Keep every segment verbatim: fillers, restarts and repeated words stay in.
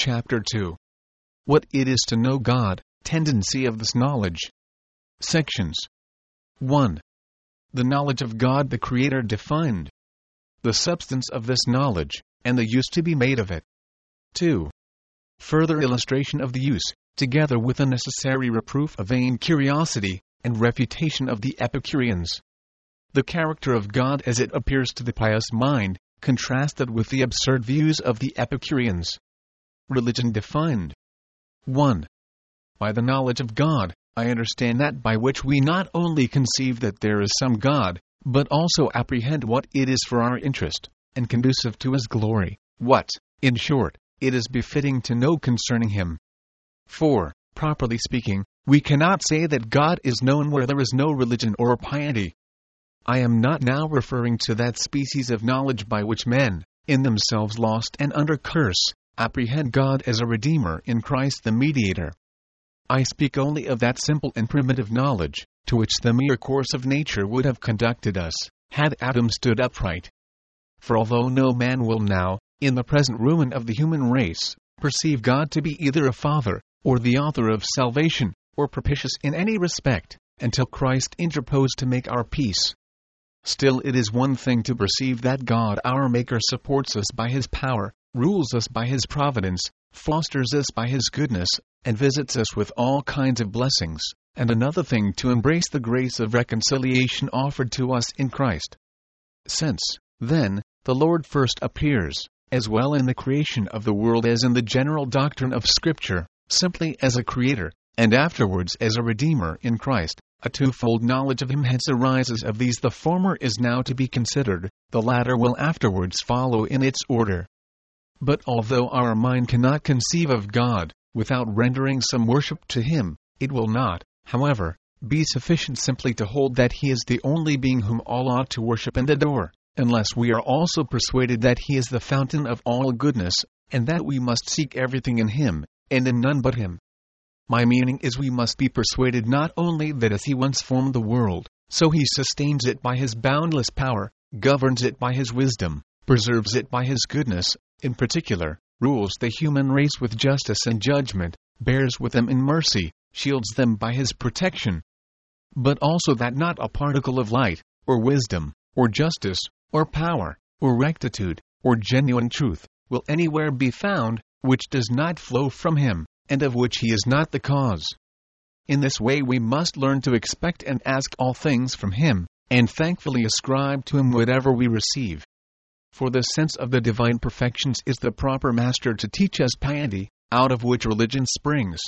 Chapter two. What it is to know God, tendency of this knowledge. Sections. one. The knowledge of God the Creator defined. The substance of this knowledge, and the use to be made of it. two. Further illustration of the use, together with a necessary reproof of vain curiosity, and refutation of the Epicureans. The character of God as it appears to the pious mind, contrasted with the absurd views of the Epicureans. Religion defined. one. By the knowledge of God, I understand that by which we not only conceive that there is some God, but also apprehend what it is for our interest, and conducive to His glory, what, in short, it is befitting to know concerning Him. four. Properly speaking, we cannot say that God is known where there is no religion or piety. I am not now referring to that species of knowledge by which men, in themselves lost and under curse, apprehend God as a Redeemer in Christ the Mediator. I speak only of that simple and primitive knowledge, to which the mere course of nature would have conducted us, had Adam stood upright. For although no man will now, in the present ruin of the human race, perceive God to be either a Father, or the author of salvation, or propitious in any respect, until Christ interposed to make our peace. Still it is one thing to perceive that God our Maker supports us by His power, rules us by His providence, fosters us by His goodness, and visits us with all kinds of blessings, and another thing to embrace the grace of reconciliation offered to us in Christ. Since, then, the Lord first appears, as well in the creation of the world as in the general doctrine of Scripture, simply as a Creator, and afterwards as a Redeemer in Christ, a twofold knowledge of Him hence arises. Of these the former is now to be considered, the latter will afterwards follow in its order. But although our mind cannot conceive of God, without rendering some worship to Him, it will not, however, be sufficient simply to hold that He is the only being whom all ought to worship and adore, unless we are also persuaded that He is the fountain of all goodness, and that we must seek everything in Him, and in none but Him. My meaning is we must be persuaded not only that as He once formed the world, so He sustains it by His boundless power, governs it by His wisdom, preserves it by His goodness, in particular, rules the human race with justice and judgment, bears with them in mercy, shields them by His protection. But also that not a particle of light, or wisdom, or justice, or power, or rectitude, or genuine truth, will anywhere be found, which does not flow from Him, and of which He is not the cause. In this way we must learn to expect and ask all things from Him, and thankfully ascribe to Him whatever we receive. For the sense of the divine perfections is the proper master to teach us piety, out of which religion springs.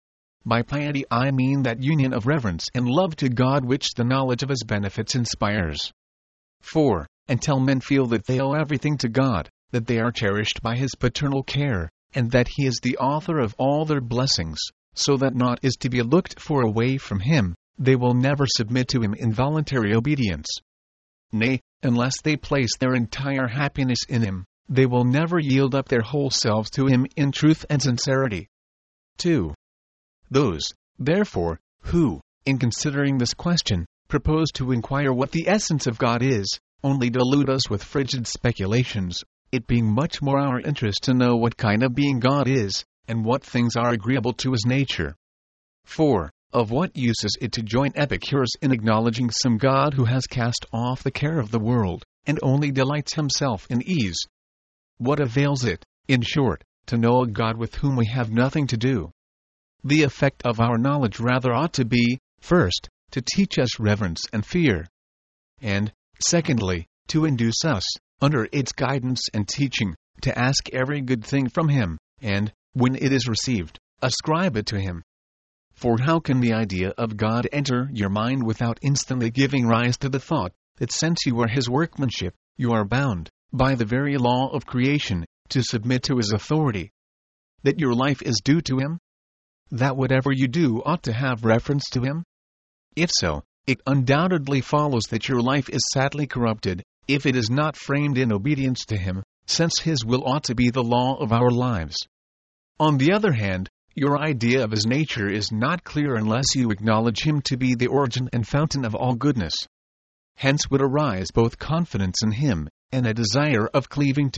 By piety I mean that union of reverence and love to God which the knowledge of His benefits inspires. four. Until men feel that they owe everything to God, that they are cherished by His paternal care, and that He is the author of all their blessings, so that naught is to be looked for away from Him, they will never submit to Him in voluntary obedience. Nay, unless they place their entire happiness in Him, they will never yield up their whole selves to Him in truth and sincerity. two. Those, therefore, who, in considering this question, propose to inquire what the essence of God is, only delude us with frigid speculations, it being much more our interest to know what kind of being God is, and what things are agreeable to His nature. four. Of what use is it to join epicures in acknowledging some God who has cast off the care of the world, and only delights Himself in ease? What avails it, in short, to know a God with whom we have nothing to do? The effect of our knowledge rather ought to be, first, to teach us reverence and fear, and, secondly, to induce us, under its guidance and teaching, to ask every good thing from Him, and, when it is received, ascribe it to Him. For how can the idea of God enter your mind without instantly giving rise to the thought, that since you are His workmanship, you are bound, by the very law of creation, to submit to His authority? That your life is due to Him? That whatever you do ought to have reference to Him? If so, it undoubtedly follows that your life is sadly corrupted, if it is not framed in obedience to Him, since His will ought to be the law of our lives. On the other hand, your idea of His nature is not clear unless you acknowledge Him to be the origin and fountain of all goodness. Hence would arise both confidence in Him, and a desire of cleaving to Him,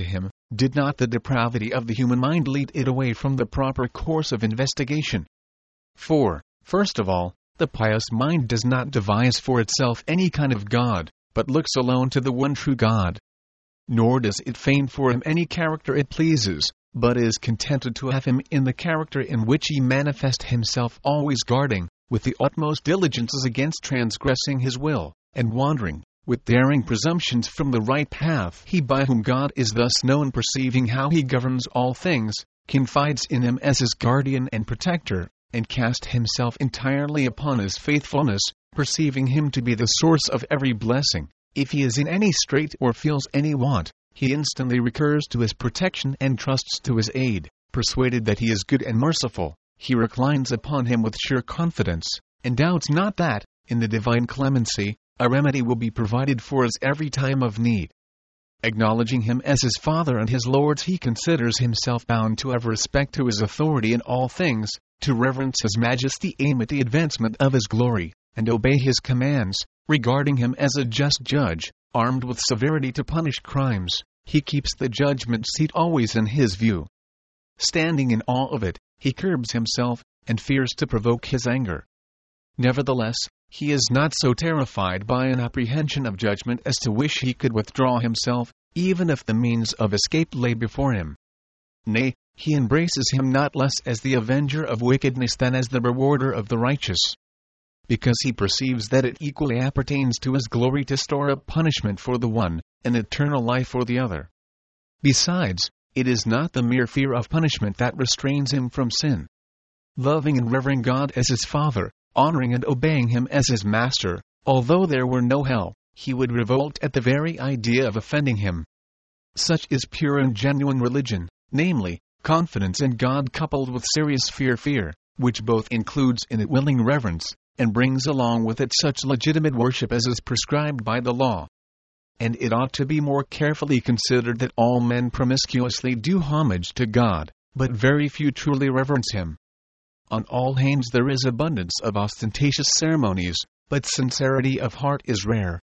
Did not the depravity of the human mind lead it away from the proper course of investigation? four. First of all, the pious mind does not devise for itself any kind of God, but looks alone to the one true God. Nor does it feign for him any character it pleases, but is contented to have him in the character in which he manifests himself, always guarding, with the utmost diligences, against transgressing his will, and wandering, with daring presumptions, from the right path. He by whom God is thus known, perceiving how he governs all things, confides in him as his guardian and protector, and casts himself entirely upon his faithfulness, perceiving him to be the source of every blessing. If he is in any strait or feels any want, he instantly recurs to his protection and trusts to his aid. Persuaded that he is good and merciful, he reclines upon him with sure confidence, and doubts not that, in the divine clemency, a remedy will be provided for his every time of need. Acknowledging him as his Father and his Lord, he considers himself bound to have respect to his authority in all things, to reverence his majesty, aim at the advancement of his glory, and obey his commands. Regarding him as a just judge, armed with severity to punish crimes, he keeps the judgment seat always in his view. Standing in awe of it, he curbs himself, and fears to provoke his anger. Nevertheless, he is not so terrified by an apprehension of judgment as to wish he could withdraw himself, even if the means of escape lay before him. Nay, he embraces him not less as the avenger of wickedness than as the rewarder of the righteous, because he perceives that it equally appertains to his glory to store up punishment for the one, and eternal life for the other. Besides, it is not the mere fear of punishment that restrains him from sin. Loving and revering God as his Father, honoring and obeying him as his Master, although there were no hell, he would revolt at the very idea of offending him. Such is pure and genuine religion, namely, confidence in God coupled with serious fear fear, which both includes in it willing reverence, and brings along with it such legitimate worship as is prescribed by the law. And it ought to be more carefully considered that all men promiscuously do homage to God, but very few truly reverence him. On all hands there is abundance of ostentatious ceremonies, but sincerity of heart is rare.